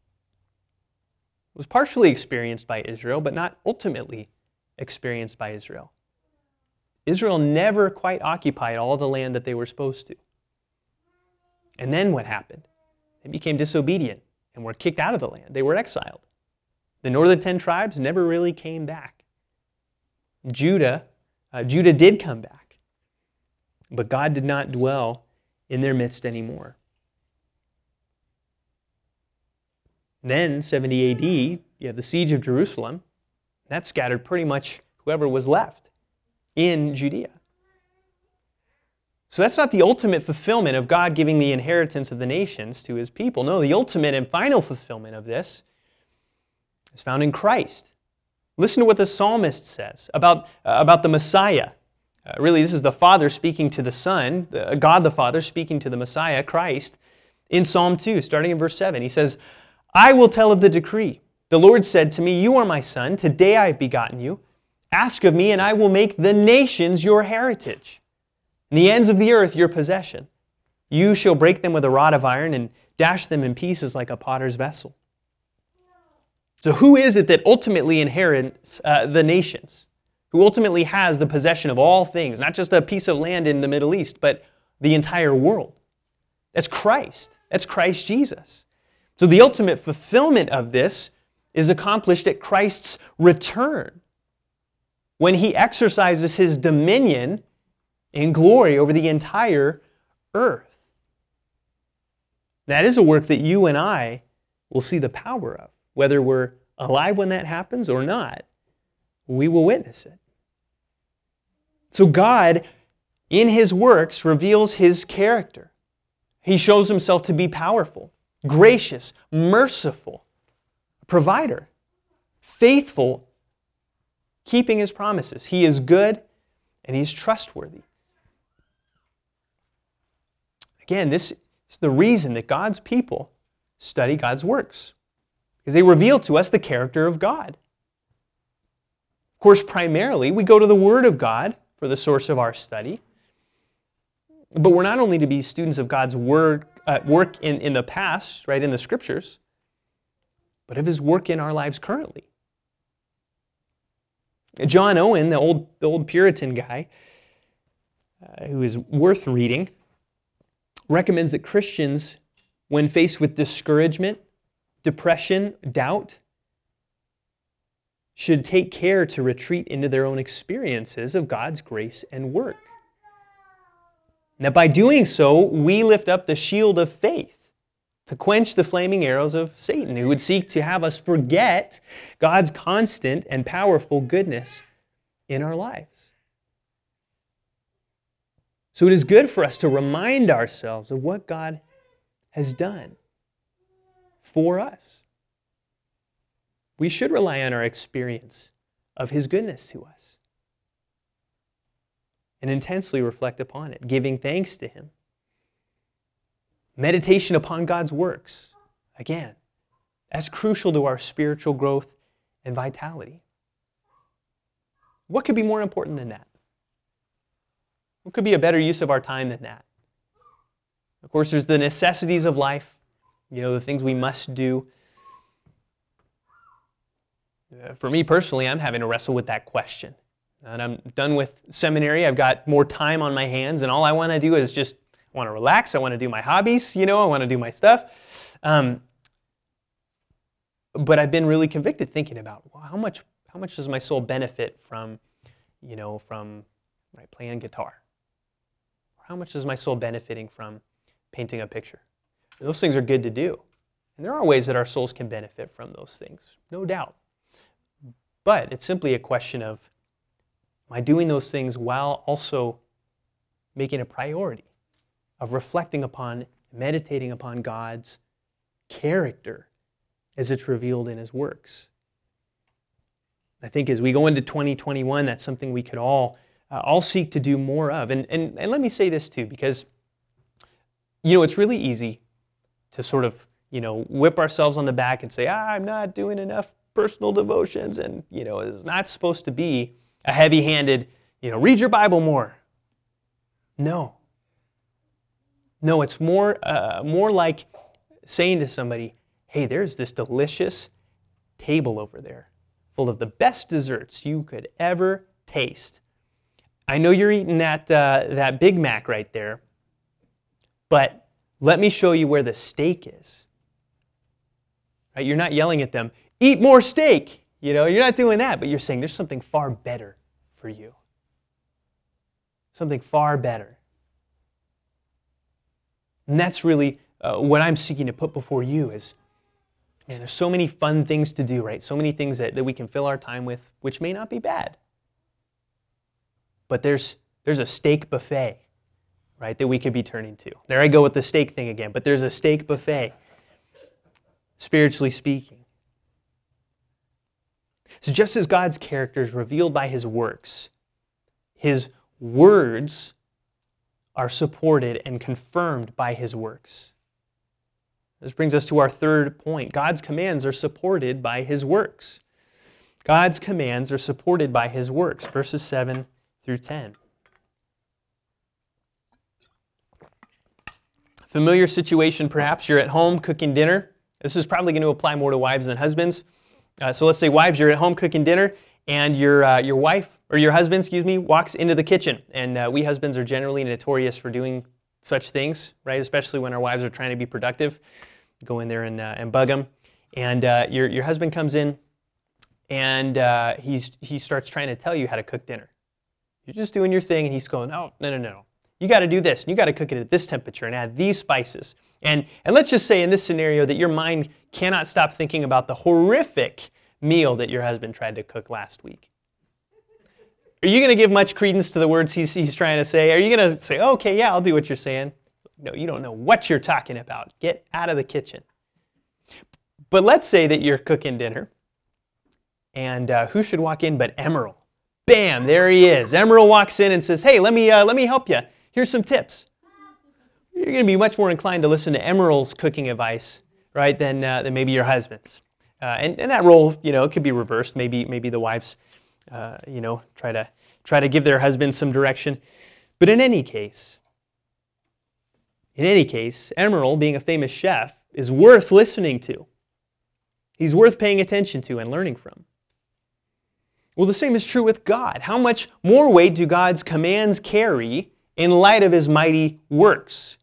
was partially experienced by Israel, but not ultimately experienced by Israel. Israel never quite occupied all the land that they were supposed to. And then what happened? They became disobedient and were kicked out of the land. They were exiled. The northern ten tribes never really came back. Judah, uh, Judah did come back, but God did not dwell in their midst anymore. Then, seventy A D, you have the siege of Jerusalem. That scattered pretty much whoever was left in Judea. So that's not the ultimate fulfillment of God giving the inheritance of the nations to his people. No, the ultimate and final fulfillment of this is found in Christ. Listen to what the psalmist says about, uh, about the Messiah. Uh, really, this is the Father speaking to the Son, the, God the Father speaking to the Messiah, Christ, in Psalm two, starting in verse seven. He says, I will tell of the decree. The Lord said to me, you are my son. Today I have begotten you. Ask of me, and I will make the nations your heritage, and the ends of the earth your possession. You shall break them with a rod of iron and dash them in pieces like a potter's vessel. So who is it that ultimately inherits uh, the nations? Who ultimately has the possession of all things, not just a piece of land in the Middle East, but the entire world? That's Christ. That's Christ Jesus. So the ultimate fulfillment of this is accomplished at Christ's return, when he exercises his dominion in glory over the entire earth. That is a work that you and I will see the power of. Whether we're alive when that happens or not, we will witness it. So God, in his works, reveals his character. He shows himself to be powerful, gracious, merciful, provider, faithful, keeping his promises. He is good and he's trustworthy. Again, this is the reason that God's people study God's works, because they reveal to us the character of God. Of course, primarily, we go to the Word of God for the source of our study. But we're not only to be students of God's word, uh, work in, in the past, right, in the Scriptures, but of his work in our lives currently. John Owen, the old, the old Puritan guy, uh, who is worth reading, recommends that Christians, when faced with discouragement, depression, doubt, should take care to retreat into their own experiences of God's grace and work. Now, by doing so, we lift up the shield of faith to quench the flaming arrows of Satan, who would seek to have us forget God's constant and powerful goodness in our lives. So it is good for us to remind ourselves of what God has done for us. We should rely on our experience of his goodness to us and intensely reflect upon it, giving thanks to him. Meditation upon God's works, again, that's crucial to our spiritual growth and vitality. What could be more important than that? What could be a better use of our time than that? Of course, there's the necessities of life, you know, the things we must do. For me personally, I'm having to wrestle with that question. And I'm done with seminary. I've got more time on my hands, and all I want to do is just I want to relax. I want to do my hobbies, you know, I want to do my stuff. Um, but I've been really convicted thinking about, well, how much how much does my soul benefit from, you know, from right, playing guitar? How much is my soul benefiting from painting a picture? Those things are good to do. And there are ways that our souls can benefit from those things, no doubt. But it's simply a question of, am I doing those things while also making a priority of reflecting upon, meditating upon God's character as it's revealed in his works? I think as we go into twenty twenty-one, that's something we could all uh, all seek to do more of. And, and and let me say this too, because you know it's really easy to sort of you know whip ourselves on the back and say, ah, I'm not doing enough personal devotions, and you know it's not supposed to be a heavy-handed, you know, read your Bible more. No. No, it's more uh, more like saying to somebody, hey, there's this delicious table over there full of the best desserts you could ever taste. I know you're eating that, uh, that Big Mac right there, but let me show you where the steak is. Right? You're not yelling at them, eat more steak. You know, you're not doing that, but you're saying there's something far better for you. Something far better. And that's really uh, what I'm seeking to put before you is, man, there's so many fun things to do, right? So many things that, that we can fill our time with, which may not be bad. But there's there's a steak buffet, right, that we could be turning to. There I go with the steak thing again, but there's a steak buffet, spiritually speaking. So just as God's character is revealed by His works, His words are supported and confirmed by His works. This brings us to our third point. God's commands are supported by His works. God's commands are supported by His works, verses seven through ten. Familiar situation perhaps, you're at home cooking dinner. This is probably going to apply more to wives than husbands. Uh, so let's say wives, you're at home cooking dinner, and your uh, your wife, or your husband, excuse me, walks into the kitchen. And uh, we husbands are generally notorious for doing such things, right? Especially when our wives are trying to be productive. Go in there and uh, and bug them. And uh, your your husband comes in, and uh, he's he starts trying to tell you how to cook dinner. You're just doing your thing, and he's going, oh, no, no, no. You got to do this, and you got to cook it at this temperature and add these spices. And, and let's just say in this scenario that your mind cannot stop thinking about the horrific meal that your husband tried to cook last week. Are you going to give much credence to the words he's, he's trying to say? Are you going to say, oh, okay, yeah, I'll do what you're saying? No, you don't know what you're talking about. Get out of the kitchen. But let's say that you're cooking dinner, and uh, who should walk in but Emerald? Bam, there he is. Emerald walks in and says, hey, let me, uh, let me help you. Here's some tips. You're going to be much more inclined to listen to Emerald's cooking advice, right, than, uh, than maybe your husband's. Uh, and, and that role, you know, it could be reversed. Maybe maybe the wives, uh, you know, try to try to give their husbands some direction. But in any case, in any case, Emerald, being a famous chef, is worth listening to. He's worth paying attention to and learning from. Well, the same is true with God. How much more weight do God's commands carry in light of His mighty works?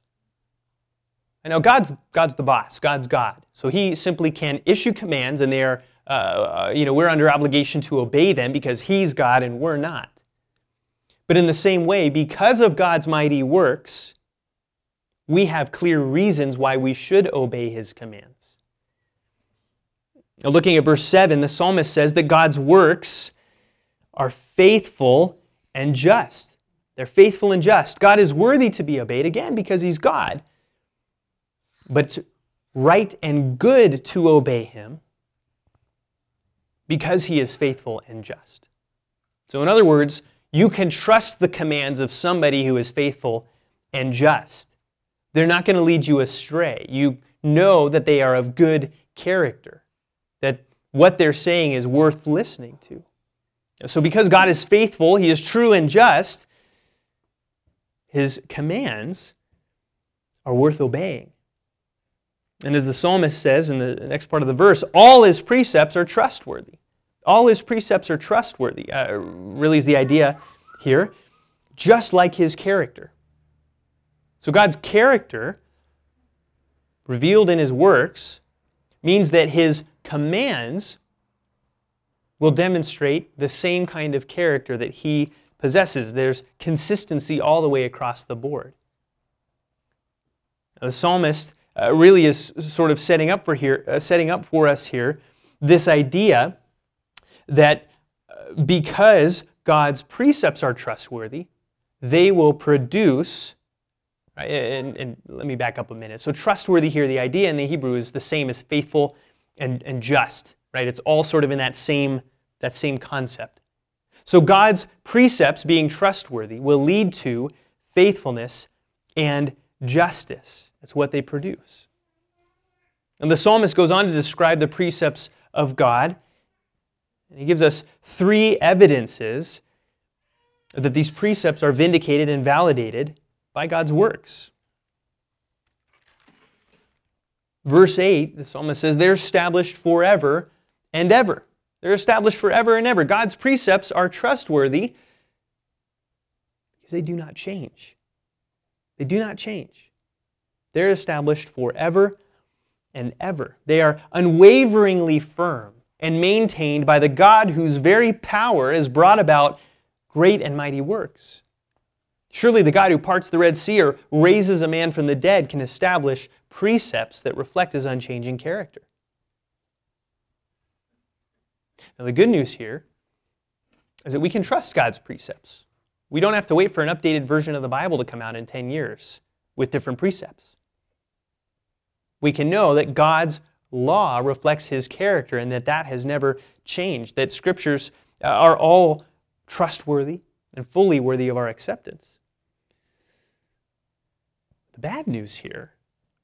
I know God's God's the boss. God's God. So He simply can issue commands, and they are, uh, you know, we're under obligation to obey them because He's God and we're not. But in the same way, because of God's mighty works, we have clear reasons why we should obey His commands. Now, looking at verse seven, the psalmist says that God's works are faithful and just. They're faithful and just. God is worthy to be obeyed, again, because He's God. But it's right and good to obey Him because He is faithful and just. So in other words, you can trust the commands of somebody who is faithful and just. They're not going to lead you astray. You know that they are of good character, that what they're saying is worth listening to. So because God is faithful, He is true and just, His commands are worth obeying. And as the psalmist says in the next part of the verse, all His precepts are trustworthy. All His precepts are trustworthy, uh, really is the idea here, just like His character. So God's character, revealed in His works, means that His commands will demonstrate the same kind of character that He possesses. There's consistency all the way across the board. Now, the psalmist uh, really is sort of setting up for here, uh, setting up for us here this idea that uh, because God's precepts are trustworthy, they will produce. Right, and, and let me back up a minute. So trustworthy here, the idea in the Hebrew is the same as faithful and, and just. Right? It's all sort of in that same That same concept. So God's precepts, being trustworthy, will lead to faithfulness and justice. That's what they produce. And the psalmist goes on to describe the precepts of God. And he gives us three evidences that these precepts are vindicated and validated by God's works. Verse eight, the psalmist says, they're established forever and ever. They're established forever and ever. God's precepts are trustworthy because they do not change. They do not change. They're established forever and ever. They are unwaveringly firm and maintained by the God whose very power has brought about great and mighty works. Surely the God who parts the Red Sea or raises a man from the dead can establish precepts that reflect His unchanging character. Now the good news here is that we can trust God's precepts. We don't have to wait for an updated version of the Bible to come out in ten years with different precepts. We can know that God's law reflects His character and that that has never changed, that Scriptures are all trustworthy and fully worthy of our acceptance. The bad news here,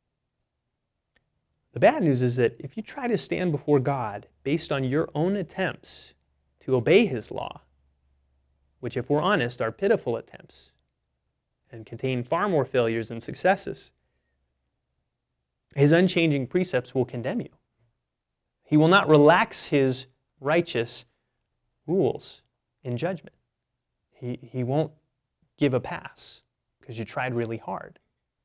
the bad news is that if you try to stand before God based on your own attempts to obey His law, which if we're honest are pitiful attempts and contain far more failures than successes, His unchanging precepts will condemn you. He will not relax His righteous rules in judgment. He, he won't give a pass because you tried really hard.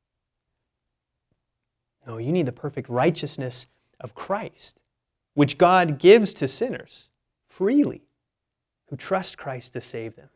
No, you need the perfect righteousness of Christ, which God gives to sinners freely who trust Christ to save them.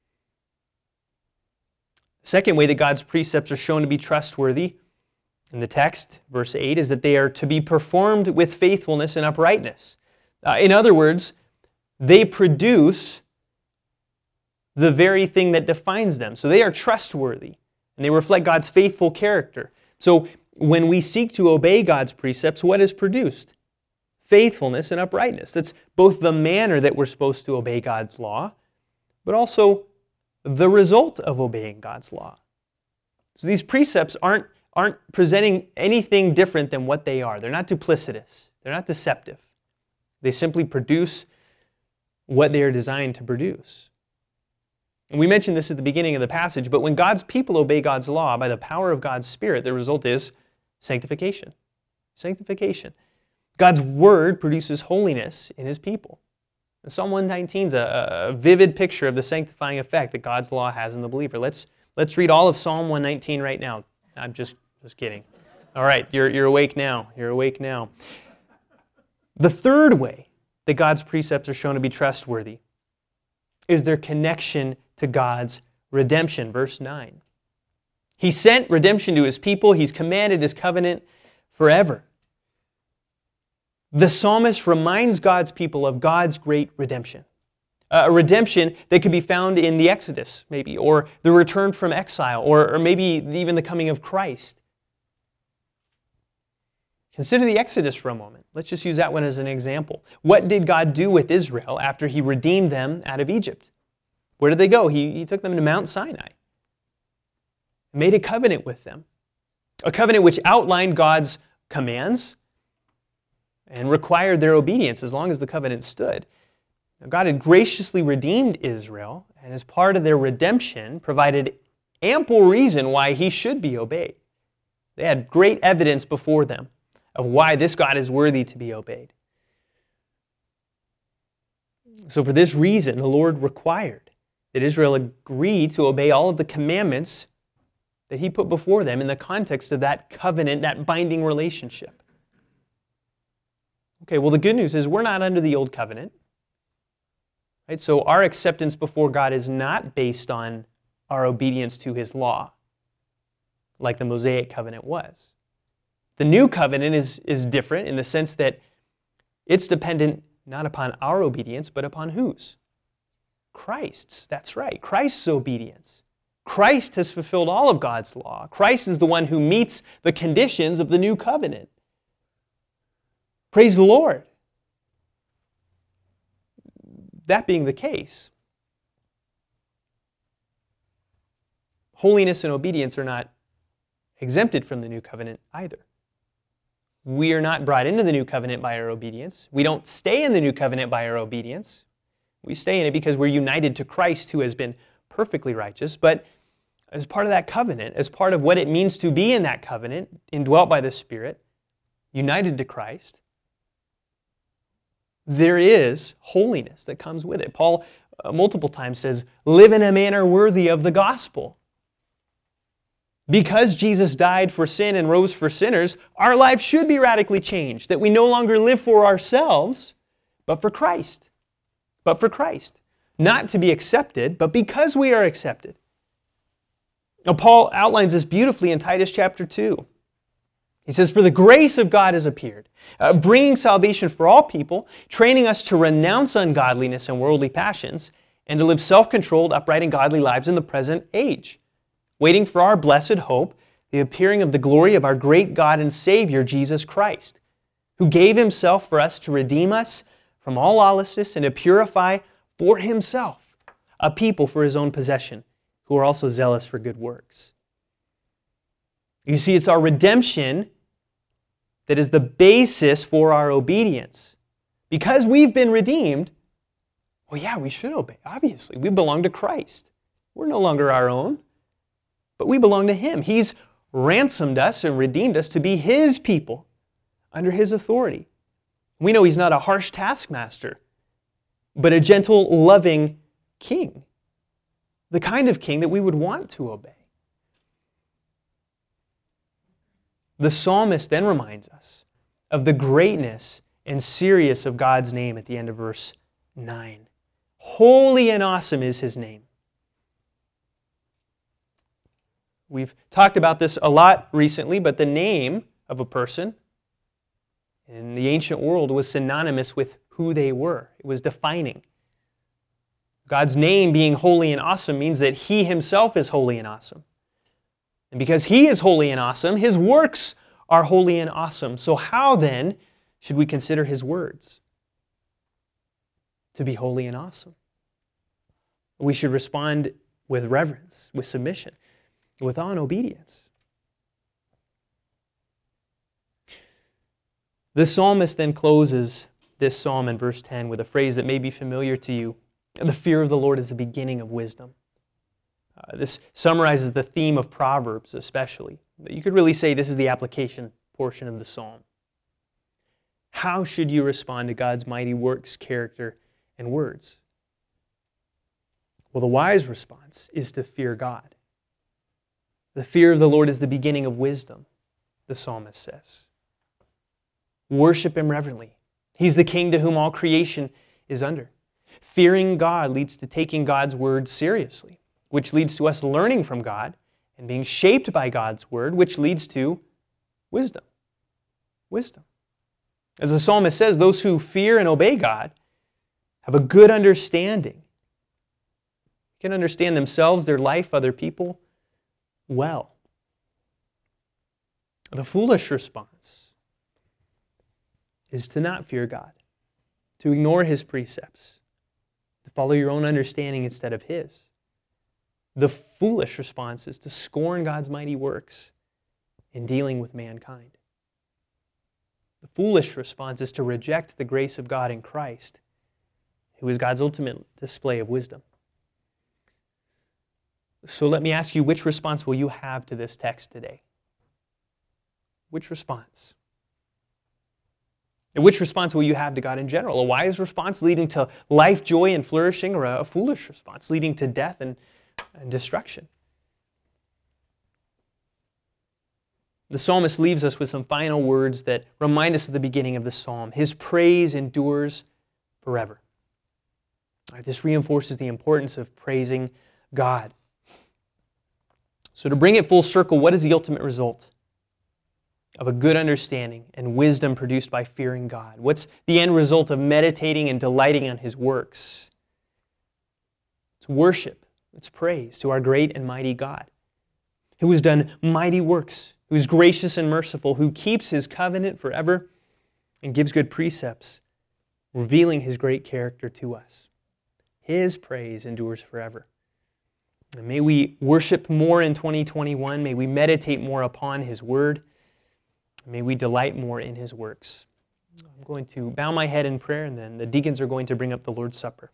The second way that God's precepts are shown to be trustworthy in the text, verse eight, is that they are to be performed with faithfulness and uprightness. Uh, in other words, they produce the very thing that defines them. So they are trustworthy, and they reflect God's faithful character. So when we seek to obey God's precepts, what is produced? Faithfulness and uprightness. That's both the manner that we're supposed to obey God's law, but also the result of obeying God's law. So these precepts aren't, aren't presenting anything different than what they are. They're not duplicitous. They're not deceptive. They simply produce what they are designed to produce. And we mentioned this at the beginning of the passage, but when God's people obey God's law by the power of God's Spirit, the result is sanctification. Sanctification. God's Word produces holiness in His people. And Psalm one nineteen is a, a vivid picture of the sanctifying effect that God's law has in the believer. Let's, let's read all of Psalm one nineteen right now. I'm just, just kidding. All right, you're, you're awake now. You're awake now. The third way that God's precepts are shown to be trustworthy is their connection to God's redemption. Verse nine. He sent redemption to His people. He's commanded His covenant forever. The psalmist reminds God's people of God's great redemption. A redemption that could be found in the Exodus, maybe, or the return from exile, or, or maybe even the coming of Christ. Consider the Exodus for a moment. Let's just use that one as an example. What did God do with Israel after He redeemed them out of Egypt? Where did they go? He, he took them to Mount Sinai. Made a covenant with them. A covenant which outlined God's commands and required their obedience as long as the covenant stood. Now, God had graciously redeemed Israel, and as part of their redemption, provided ample reason why He should be obeyed. They had great evidence before them of why this God is worthy to be obeyed. So for this reason, the Lord required that Israel agree to obey all of the commandments that He put before them in the context of that covenant, that binding relationship. Okay, well the good news is we're not under the old covenant. Right? So our acceptance before God is not based on our obedience to His law, like the Mosaic covenant was. The new covenant is, is different in the sense that it's dependent not upon our obedience, but upon whose? Christ's. That's right, Christ's obedience. Christ has fulfilled all of God's law. Christ is the one who meets the conditions of the new covenant. Praise the Lord. that being the case, holiness and obedience are not exempted from the new covenant either. We are not brought into the new covenant by our obedience. We don't stay in the new covenant by our obedience. We stay in it because we're united to Christ, who has been perfectly righteous. But as part of that covenant, as part of what it means to be in that covenant, indwelt by the Spirit, united to Christ, there is holiness that comes with it. Paul uh, multiple times says, live in a manner worthy of the gospel. Because Jesus died for sin and rose for sinners, our lives should be radically changed, that we no longer live for ourselves, but for Christ. But for Christ. Not to be accepted, but because we are accepted. Now, Paul outlines this beautifully in Titus chapter two. He says, for the grace of God has appeared, uh, bringing salvation for all people, training us to renounce ungodliness and worldly passions, and to live self-controlled, upright, and godly lives in the present age, waiting for our blessed hope, the appearing of the glory of our great God and Savior, Jesus Christ, who gave himself for us to redeem us from all lawlessness and to purify for himself a people for his own possession, who are also zealous for good works. You see, it's our redemption that is the basis for our obedience. Because we've been redeemed, well, yeah, we should obey, obviously. We belong to Christ. We're no longer our own, but we belong to him. He's ransomed us and redeemed us to be his people under his authority. We know he's not a harsh taskmaster, but a gentle, loving king. The kind of king that we would want to obey. The psalmist then reminds us of the greatness and seriousness of God's name at the end of verse nine. Holy and awesome is his name. We've talked about this a lot recently, but the name of a person in the ancient world was synonymous with who they were. It was defining. God's name being holy and awesome means that he himself is holy and awesome. And because he is holy and awesome, his works are holy and awesome. So how then should we consider his words to be holy and awesome? We should respond with reverence, with submission, with awe and obedience. The psalmist then closes this psalm in verse ten with a phrase that may be familiar to you. The fear of the Lord is the beginning of wisdom. Uh, this summarizes the theme of Proverbs especially. You could really say this is the application portion of the psalm. How should you respond to God's mighty works, character, and words? Well, the wise response is to fear God. The fear of the Lord is the beginning of wisdom, the psalmist says. Worship him reverently. He's the king to whom all creation is under. Fearing God leads to taking God's word seriously, which leads to us learning from God and being shaped by God's word, which leads to wisdom. Wisdom. As the psalmist says, those who fear and obey God have a good understanding. They can understand themselves, their life, other people well. The foolish response is to not fear God, to ignore his precepts, to follow your own understanding instead of his. The foolish response is to scorn God's mighty works in dealing with mankind. The foolish response is to reject the grace of God in Christ, who is God's ultimate display of wisdom. So let me ask you, which response will you have to this text today? Which response? And which response will you have to God in general? A wise response leading to life, joy, and flourishing, or a foolish response leading to death and, and destruction? The psalmist leaves us with some final words that remind us of the beginning of the psalm. His praise endures forever. All right, this reinforces the importance of praising God. So to bring it full circle, what is the ultimate result of a good understanding and wisdom produced by fearing God? What's the end result of meditating and delighting on his works? It's worship. It's praise to our great and mighty God, who has done mighty works, who is gracious and merciful, who keeps his covenant forever and gives good precepts, revealing his great character to us. His praise endures forever. And may we worship more in twenty twenty-one. May we meditate more upon His Word. May we delight more in His works. I'm going to bow my head in prayer, and then the deacons are going to bring up the Lord's Supper.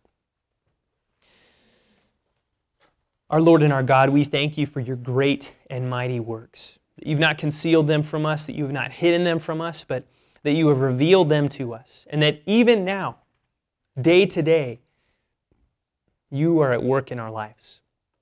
Our Lord and our God, we thank You for Your great and mighty works. That You've not concealed them from us, that You have not hidden them from us, but that You have revealed them to us. And that even now, day to day, You are at work in our lives.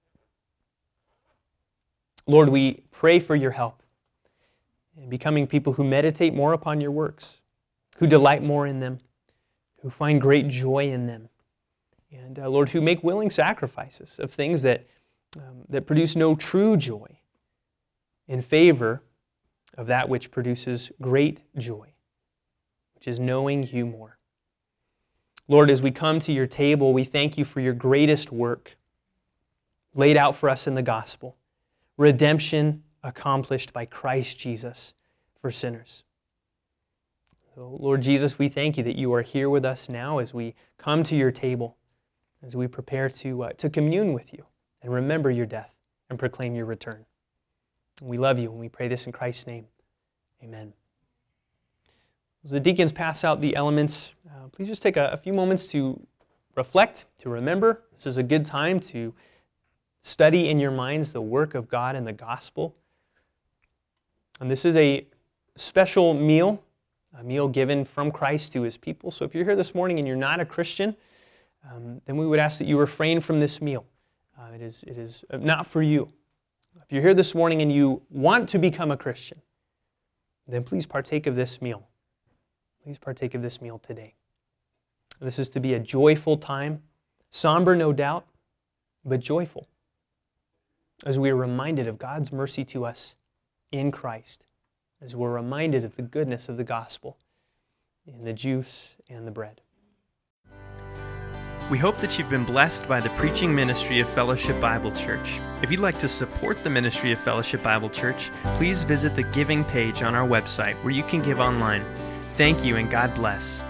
Lord, we pray for Your help in becoming people who meditate more upon Your works, who delight more in them, who find great joy in them, and uh, Lord, who make willing sacrifices of things that, um, that produce no true joy in favor of that which produces great joy, which is knowing You more. Lord, as we come to Your table, we thank You for Your greatest work laid out for us in the gospel, redemption accomplished by Christ Jesus for sinners. So, Lord Jesus, we thank You that You are here with us now as we come to Your table, as we prepare to, uh, to commune with You and remember Your death and proclaim Your return. We love You, and we pray this in Christ's name. Amen. As the deacons pass out the elements, uh, please just take a, a few moments to reflect, to remember. This is a good time to study in your minds the work of God in the gospel. And this is a special meal, a meal given from Christ to His people. So if you're here this morning and you're not a Christian, um, then we would ask that you refrain from this meal. Uh, it is, it is not for you. If you're here this morning and you want to become a Christian, then please partake of this meal. Please partake of this meal today. This is to be a joyful time, somber no doubt, but joyful, as we are reminded of God's mercy to us in Christ, as we're reminded of the goodness of the gospel in the juice and the bread. We hope that you've been blessed by the preaching ministry of Fellowship Bible Church. If you'd like to support the ministry of Fellowship Bible Church, please visit the giving page on our website where you can give online. Thank you and God bless.